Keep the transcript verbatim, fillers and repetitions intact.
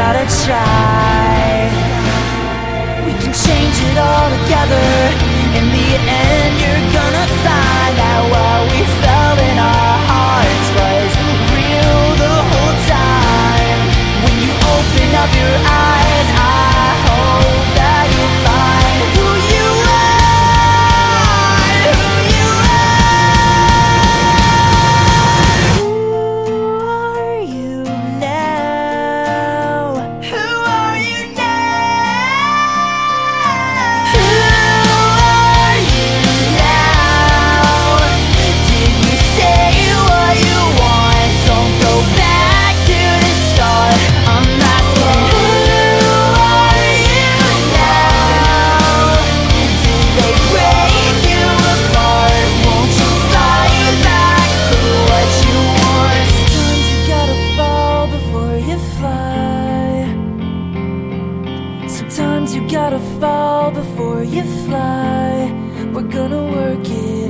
gotta try. We can change it all together. In the end, you're gonna find that what we felt in our hearts was real the whole time. When you open up your eyes, I hope that you find who you are, who you are. Who are you now? Who are you now? Who are you now? Did you say what you want? Don't go back to the start. I'm asking, who are you now? Did they break you apart? Won't you fight back for what you want? Sometimes you gotta fall before you fly. Sometimes you gotta fall before you fly. We're gonna work it